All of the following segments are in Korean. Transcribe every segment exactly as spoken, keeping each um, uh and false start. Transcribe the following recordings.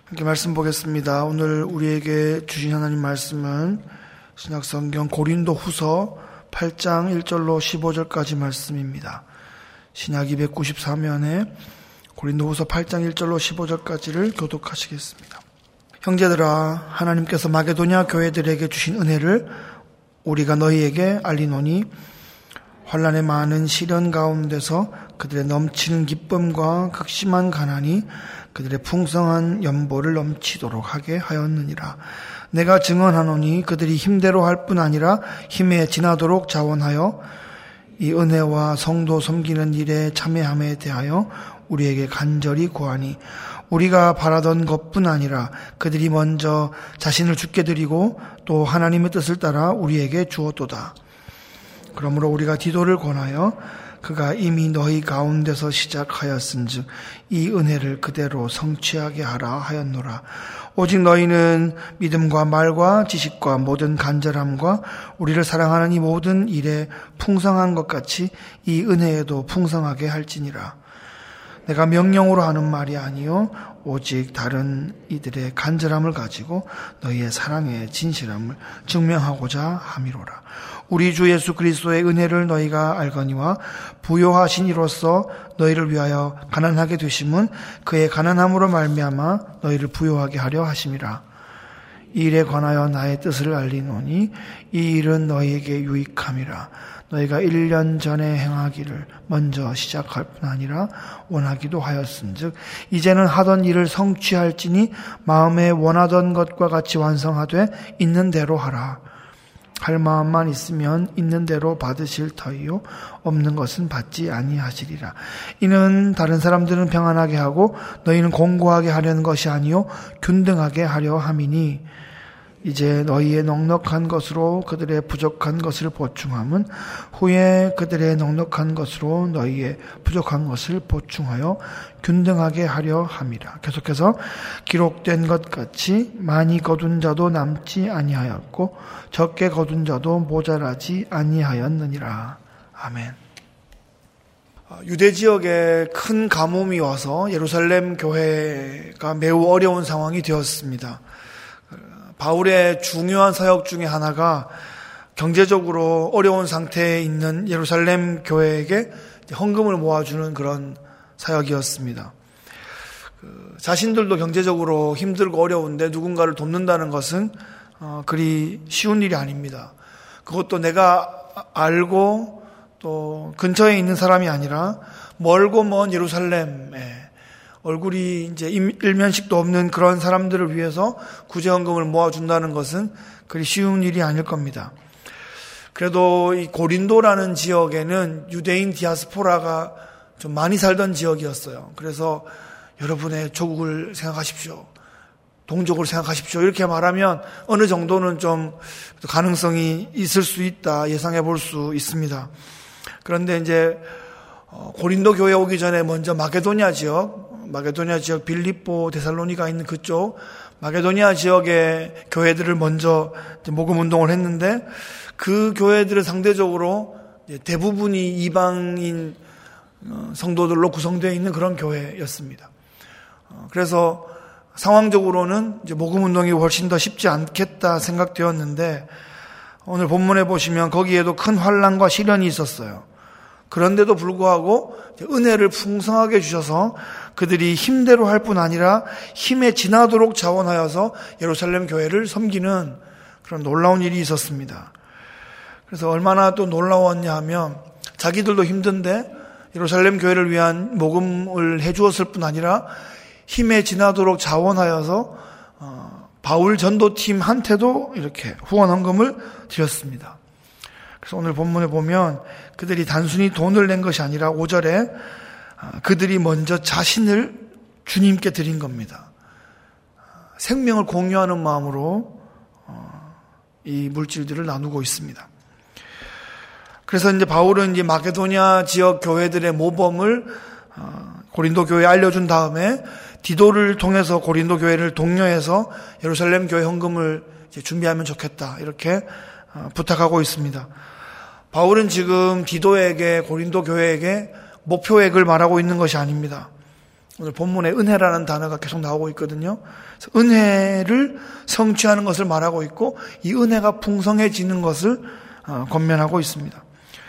함께 말씀 보겠습니다. 오늘 우리에게 주신 하나님 말씀은 신약성경 고린도후서 팔 장 일 절로 십오 절까지 말씀입니다. 신약 이백구십사 면에 고린도후서 팔 장 일 절로 십오 절까지를 교독하시겠습니다. 형제들아, 하나님께서 마게도냐 교회들에게 주신 은혜를 우리가 너희에게 알리노니 환난의 많은 시련 가운데서 그들의 넘치는 기쁨과 극심한 가난이 그들의 풍성한 연보를 넘치도록 하게 하였느니라. 내가 증언하노니 그들이 힘대로 할 뿐 아니라 힘에 지나도록 자원하여 이 은혜와 성도 섬기는 일에 참여함에 대하여 우리에게 간절히 구하니 우리가 바라던 것뿐 아니라 그들이 먼저 자신을 주께 드리고 또 하나님의 뜻을 따라 우리에게 주었도다. 그러므로 우리가 디도를 권하여 그가 이미 너희 가운데서 시작하였은즉 이 은혜를 그대로 성취하게 하라 하였노라. 오직 너희는 믿음과 말과 지식과 모든 간절함과 우리를 사랑하는 이 모든 일에 풍성한 것 같이 이 은혜에도 풍성하게 할지니라. 내가 명령으로 하는 말이 아니요 오직 다른 이들의 간절함을 가지고 너희의 사랑의 진실함을 증명하고자 함이로라. 우리 주 예수 그리스도의 은혜를 너희가 알거니와 부요하신 이로써 너희를 위하여 가난하게 되심은 그의 가난함으로 말미암아 너희를 부요하게 하려 하심이라. 이 일에 관하여 나의 뜻을 알리노니 이 일은 너희에게 유익함이라. 너희가 일 년 전에 행하기를 먼저 시작할 뿐 아니라 원하기도 하였은즉 이제는 하던 일을 성취할지니 마음에 원하던 것과 같이 완성하되 있는 대로 하라. 할 마음만 있으면 있는 대로 받으실 터이요 없는 것은 받지 아니하시리라. 이는 다른 사람들은 평안하게 하고 너희는 공고하게 하려는 것이 아니요 균등하게 하려 함이니 이제 너희의 넉넉한 것으로 그들의 부족한 것을 보충함은 후에 그들의 넉넉한 것으로 너희의 부족한 것을 보충하여 균등하게 하려 함이라. 계속해서 기록된 것 같이 많이 거둔 자도 남지 아니하였고 적게 거둔 자도 모자라지 아니하였느니라. 아멘. 유대 지역에 큰 가뭄이 와서 예루살렘 교회가 매우 어려운 상황이 되었습니다. 바울의 중요한 사역 중에 하나가 경제적으로 어려운 상태에 있는 예루살렘 교회에게 헌금을 모아주는 그런 사역이었습니다. 그 자신들도 경제적으로 힘들고 어려운데 누군가를 돕는다는 것은 어, 그리 쉬운 일이 아닙니다. 그것도 내가 알고 또 근처에 있는 사람이 아니라 멀고 먼 예루살렘에 얼굴이 이제 일면식도 없는 그런 사람들을 위해서 구제헌금을 모아준다는 것은 그리 쉬운 일이 아닐 겁니다. 그래도 이 고린도라는 지역에는 유대인 디아스포라가 좀 많이 살던 지역이었어요. 그래서 여러분의 조국을 생각하십시오. 동족을 생각하십시오. 이렇게 말하면 어느 정도는 좀 가능성이 있을 수 있다 예상해 볼 수 있습니다. 그런데 이제 고린도 교회 오기 전에 먼저 마게도냐 지역, 마게도냐 지역 빌립보, 데살로니가 있는 그쪽 마게도냐 지역의 교회들을 먼저 모금 운동을 했는데 그 교회들은 상대적으로 대부분이 이방인 성도들로 구성되어 있는 그런 교회였습니다. 그래서 상황적으로는 이제 모금 운동이 훨씬 더 쉽지 않겠다 생각되었는데 오늘 본문에 보시면 거기에도 큰 환난과 시련이 있었어요. 그런데도 불구하고 은혜를 풍성하게 주셔서 그들이 힘대로 할 뿐 아니라 힘에 지나도록 자원하여서 예루살렘 교회를 섬기는 그런 놀라운 일이 있었습니다. 그래서 얼마나 또 놀라웠냐 하면 자기들도 힘든데 예루살렘 교회를 위한 모금을 해주었을 뿐 아니라 힘에 지나도록 자원하여서 바울 전도팀한테도 이렇게 후원 헌금을 드렸습니다. 그래서 오늘 본문에 보면 그들이 단순히 돈을 낸 것이 아니라 오 절에 그들이 먼저 자신을 주님께 드린 겁니다. 생명을 공유하는 마음으로 이 물질들을 나누고 있습니다. 그래서 이제 바울은 이제 마게도냐 지역 교회들의 모범을 고린도 교회에 알려준 다음에 디도를 통해서 고린도 교회를 독려해서 예루살렘 교회 헌금을 이제 준비하면 좋겠다 이렇게 부탁하고 있습니다. 바울은 지금 디도에게 고린도 교회에게 목표액을 말하고 있는 것이 아닙니다. 오늘 본문에 은혜라는 단어가 계속 나오고 있거든요. 그래서 은혜를 성취하는 것을 말하고 있고 이 은혜가 풍성해지는 것을 권면하고 있습니다.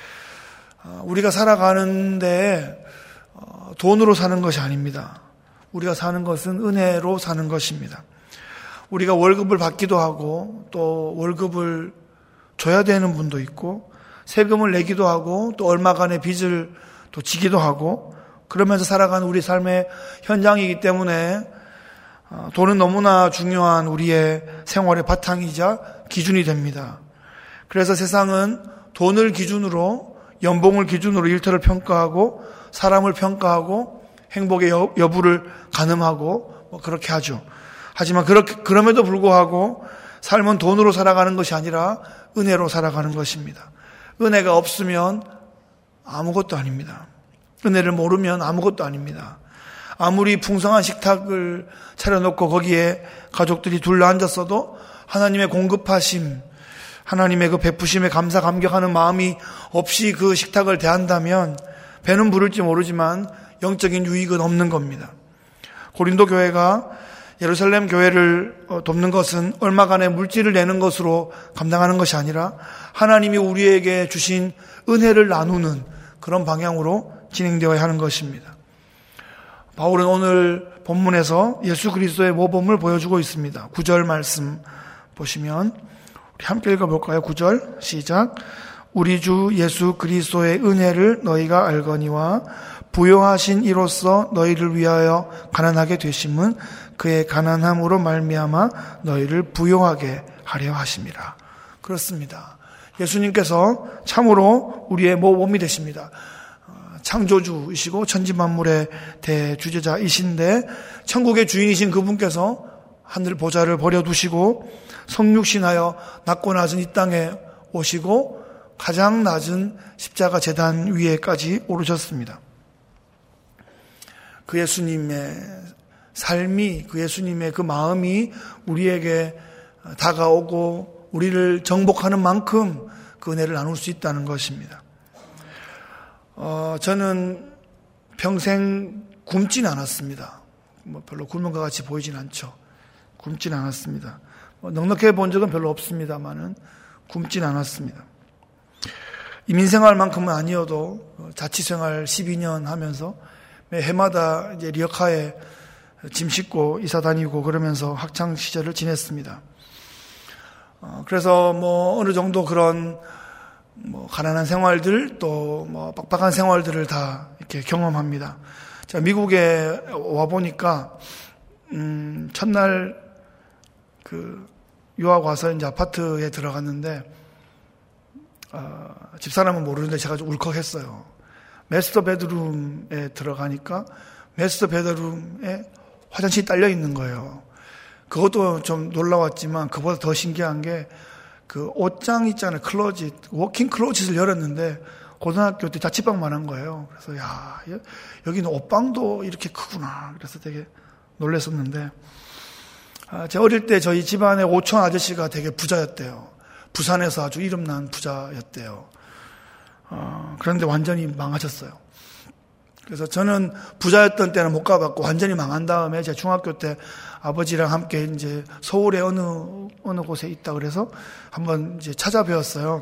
우리가 살아가는데 돈으로 사는 것이 아닙니다. 우리가 사는 것은 은혜로 사는 것입니다. 우리가 월급을 받기도 하고 또 월급을 줘야 되는 분도 있고 세금을 내기도 하고 또 얼마간의 빚을 또 지기도 하고 그러면서 살아가는 우리 삶의 현장이기 때문에 돈은 너무나 중요한 우리의 생활의 바탕이자 기준이 됩니다. 그래서 세상은 돈을 기준으로 연봉을 기준으로 일터를 평가하고 사람을 평가하고 행복의 여, 여부를 가늠하고 뭐 그렇게 하죠. 하지만 그렇게, 그럼에도 불구하고 삶은 돈으로 살아가는 것이 아니라 은혜로 살아가는 것입니다. 은혜가 없으면 아무것도 아닙니다. 은혜를 모르면 아무것도 아닙니다. 아무리 풍성한 식탁을 차려놓고 거기에 가족들이 둘러앉았어도 하나님의 공급하심, 하나님의 그 베푸심에 감사 감격하는 마음이 없이 그 식탁을 대한다면 배는 부를지 모르지만 영적인 유익은 없는 겁니다. 고린도 교회가 예루살렘 교회를 돕는 것은 얼마간의 물질을 내는 것으로 감당하는 것이 아니라 하나님이 우리에게 주신 은혜를 나누는 그런 방향으로 진행되어야 하는 것입니다. 바울은 오늘 본문에서 예수 그리스도의 모범을 보여주고 있습니다. 구 절 말씀 보시면 우리 함께 읽어볼까요? 구 절 시작. 우리 주 예수 그리스도의 은혜를 너희가 알거니와 부요하신 이로써 너희를 위하여 가난하게 되심은 그의 가난함으로 말미암아 너희를 부요하게 하려 하심이라. 그렇습니다. 예수님께서 참으로 우리의 모범이 되십니다. 창조주이시고 천지만물의 대주제자이신데 천국의 주인이신 그분께서 하늘 보좌를 버려두시고 성육신하여 낮고 낮은 이 땅에 오시고 가장 낮은 십자가 제단 위에까지 오르셨습니다. 그 예수님의 삶이, 그 예수님의 그 마음이 우리에게 다가오고 우리를 정복하는 만큼 그 은혜를 나눌 수 있다는 것입니다. 어, 저는 평생 굶진 않았습니다. 뭐 별로 굶은 것 같이 보이진 않죠. 굶진 않았습니다. 뭐 넉넉해 본 적은 별로 없습니다만은 굶진 않았습니다. 이민생활만큼은 아니어도 자취생활 십이 년 하면서 매 해마다 이제 리어카에 짐 싣고 이사 다니고 그러면서 학창 시절을 지냈습니다. 어, 그래서 뭐 어느 정도 그런 뭐 가난한 생활들 또 뭐 빡빡한 생활들을 다 이렇게 경험합니다. 제가 미국에 와 보니까 음, 첫날 그 유학 와서 이제 아파트에 들어갔는데 어, 집사람은 모르는데 제가 좀 울컥했어요. 마스터 베드룸에 들어가니까 마스터 베드룸에 화장실이 딸려 있는 거예요. 그것도 좀 놀라웠지만 그보다 더 신기한 게 그 옷장 있잖아요. 클로짓, 워킹 클로짓을 열었는데 고등학교 때 자취방만 한 거예요. 그래서 야, 여기는 옷방도 이렇게 크구나. 그래서 되게 놀랐었는데 아, 제가 어릴 때 저희 집안의 오촌 아저씨가 되게 부자였대요. 부산에서 아주 이름난 부자였대요. 어, 그런데 완전히 망하셨어요. 그래서 저는 부자였던 때는 못 가봤고 완전히 망한 다음에 제가 중학교 때 아버지랑 함께 이제 서울에 어느 어느 곳에 있다 그래서 한번 이제 찾아뵈었어요.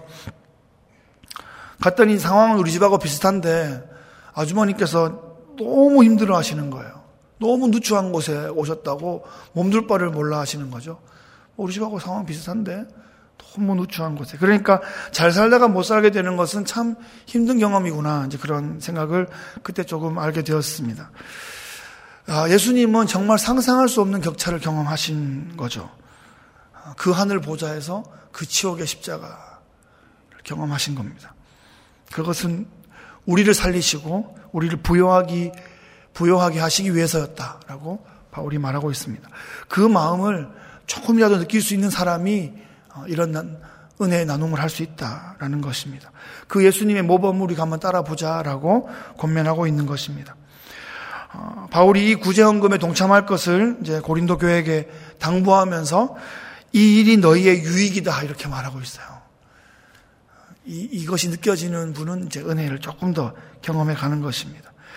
갔더니 상황은 우리 집하고 비슷한데 아주머니께서 너무 힘들어 하시는 거예요. 너무 누추한 곳에 오셨다고 몸둘 바를 몰라 하시는 거죠. 우리 집하고 상황 비슷한데 너무 누추한 곳에. 그러니까 잘 살다가 못 살게 되는 것은 참 힘든 경험이구나. 이제 그런 생각을 그때 조금 알게 되었습니다. 아, 예수님은 정말 상상할 수 없는 격차를 경험하신 거죠. 그 하늘 보좌에서 그 지옥의 십자가를 경험하신 겁니다. 그것은 우리를 살리시고 우리를 부요하기, 부요하게 하시기 위해서였다라고 바울이 말하고 있습니다. 그 마음을 조금이라도 느낄 수 있는 사람이 이런 은혜의 나눔을 할 수 있다라는 것입니다. 그 예수님의 모범을 우리가 한번 따라보자라고 권면하고 있는 것입니다. 어, 바울이 이 구제헌금에 동참할 것을 이제 고린도 교회에게 당부하면서 이 일이 너희의 유익이다 이렇게 말하고 있어요. 이, 이것이 느껴지는 분은 이제 은혜를 조금 더 경험해 가는 것입니다.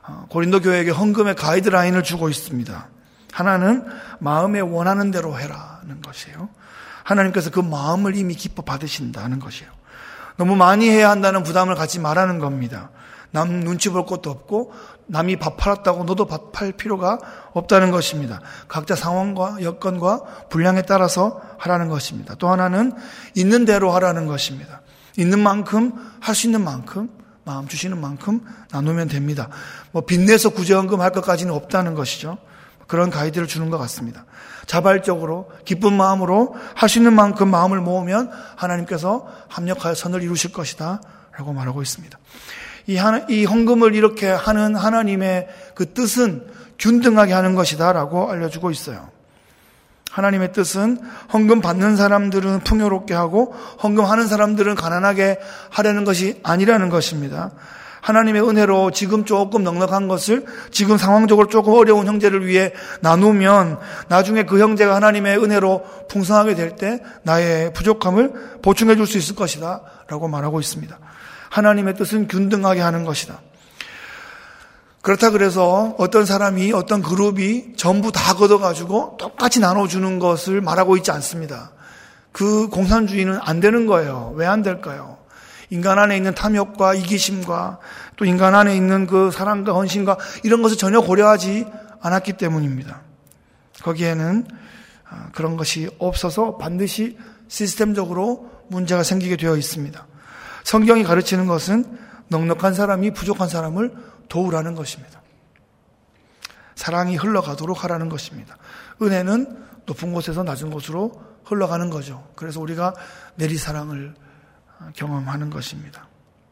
고린도 교회에게 헌금의 가이드라인을 주고 있습니다. 하나는 마음에 원하는 대로 해라는 것이에요. 하나님께서 그 마음을 이미 기뻐 받으신다는 것이에요. 너무 많이 해야 한다는 부담을 갖지 말라는 겁니다. 남 눈치 볼 것도 없고 남이 밥 팔았다고 너도 밥 팔 필요가 없다는 것입니다. 각자 상황과 여건과 분량에 따라서 하라는 것입니다. 또 하나는 있는 대로 하라는 것입니다. 있는 만큼 할 수 있는 만큼 마음 주시는 만큼 나누면 됩니다. 뭐 빚내서 구제헌금 할 것까지는 없다는 것이죠. 그런 가이드를 주는 것 같습니다. 자발적으로 기쁜 마음으로 할 수 있는 만큼 마음을 모으면 하나님께서 합력하여 선을 이루실 것이다 라고 말하고 있습니다. 이, 하나, 이 헌금을 이렇게 하는 하나님의 그 뜻은 균등하게 하는 것이다 라고 알려주고 있어요. 하나님의 뜻은 헌금 받는 사람들은 풍요롭게 하고 헌금하는 사람들은 가난하게 하려는 것이 아니라는 것입니다. 하나님의 은혜로 지금 조금 넉넉한 것을 지금 상황적으로 조금 어려운 형제를 위해 나누면 나중에 그 형제가 하나님의 은혜로 풍성하게 될 때 나의 부족함을 보충해 줄 수 있을 것이다 라고 말하고 있습니다. 하나님의 뜻은 균등하게 하는 것이다. 그렇다 그래서 어떤 사람이 어떤 그룹이 전부 다 걷어가지고 똑같이 나눠주는 것을 말하고 있지 않습니다. 그 공산주의는 안 되는 거예요. 왜 안 될까요? 인간 안에 있는 탐욕과 이기심과 또 인간 안에 있는 그 사랑과 헌신과 이런 것을 전혀 고려하지 않았기 때문입니다. 거기에는 그런 것이 없어서 반드시 시스템적으로 문제가 생기게 되어 있습니다. 성경이 가르치는 것은 넉넉한 사람이 부족한 사람을 도우라는 것입니다. 사랑이 흘러가도록 하라는 것입니다. 은혜는 높은 곳에서 낮은 곳으로 흘러가는 거죠. 그래서 우리가 내리사랑을 경험하는 것입니다.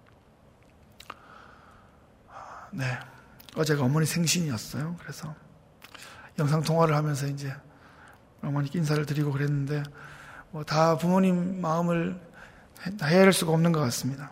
네, 어제가 어머니 생신이었어요. 그래서 영상통화를 하면서 이제 어머니께 인사를 드리고 그랬는데 뭐 다 부모님 마음을 헤아릴 수가 없는 것 같습니다.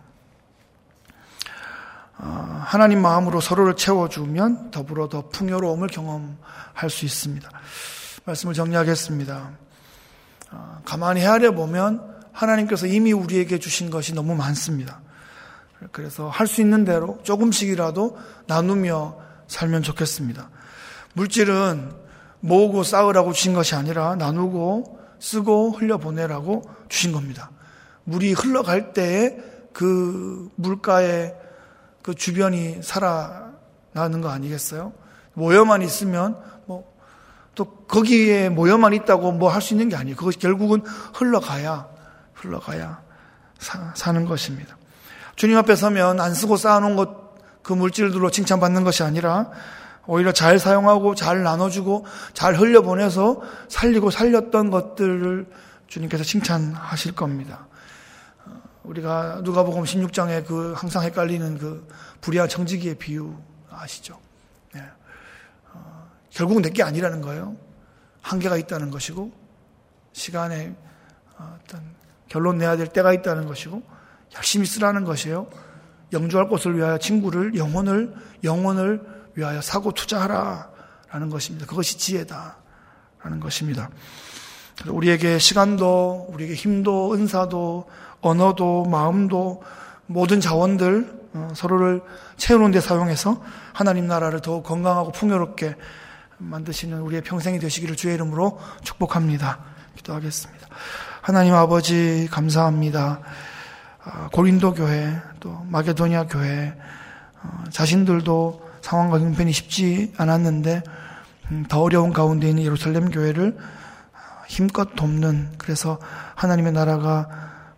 어, 하나님 마음으로 서로를 채워주면 더불어 더 풍요로움을 경험할 수 있습니다. 말씀을 정리하겠습니다. 어, 가만히 헤아려 보면 하나님께서 이미 우리에게 주신 것이 너무 많습니다. 그래서 할 수 있는 대로 조금씩이라도 나누며 살면 좋겠습니다. 물질은 모으고 쌓으라고 주신 것이 아니라 나누고 쓰고 흘려보내라고 주신 겁니다. 물이 흘러갈 때에 그 물가에 그 주변이 살아나는 거 아니겠어요? 모여만 있으면 뭐 또 거기에 모여만 있다고 뭐 할 수 있는 게 아니에요. 그것이 결국은 흘러가야 흘러가야 사, 사는 것입니다. 주님 앞에 서면 안 쓰고 쌓아놓은 것 그 물질들로 칭찬받는 것이 아니라 오히려 잘 사용하고 잘 나눠주고 잘 흘려보내서 살리고 살렸던 것들을 주님께서 칭찬하실 겁니다. 우리가 누가복음 십육 장에 그 항상 헷갈리는 그 불의와 청지기의 비유 아시죠? 네. 어, 결국은 내게 아니라는 거예요. 한계가 있다는 것이고 시간에 어떤 결론 내야 될 때가 있다는 것이고 열심히 쓰라는 것이에요. 영주할 곳을 위하여 친구를 영혼을 영혼을 위하여 사고 투자하라라는 것입니다. 그것이 지혜다라는 것입니다. 우리에게 시간도 우리에게 힘도 은사도 언어도 마음도 모든 자원들 서로를 채우는 데 사용해서 하나님 나라를 더욱 건강하고 풍요롭게 만드시는 우리의 평생이 되시기를 주의 이름으로 축복합니다. 기도하겠습니다. 하나님 아버지 감사합니다. 고린도 교회 또 마게도니아 교회 자신들도 상황과 형편이 쉽지 않았는데 더 어려운 가운데 있는 예루살렘 교회를 힘껏 돕는 그래서 하나님의 나라가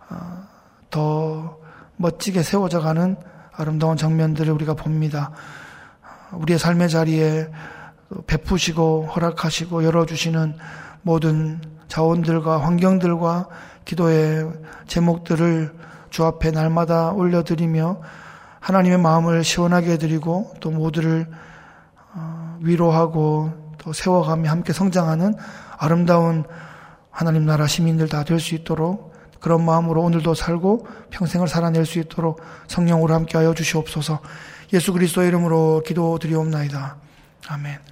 더 멋지게 세워져 가는 아름다운 장면들을 우리가 봅니다. 우리의 삶의 자리에 베푸시고 허락하시고 열어주시는 모든 자원들과 환경들과 기도의 제목들을 주 앞에 날마다 올려드리며 하나님의 마음을 시원하게 해드리고 또 모두를 위로하고 또 세워가며 함께 성장하는 아름다운 하나님 나라 시민들 다 될 수 있도록 그런 마음으로 오늘도 살고 평생을 살아낼 수 있도록 성령으로 함께하여 주시옵소서. 예수 그리스도의 이름으로 기도드리옵나이다. 아멘.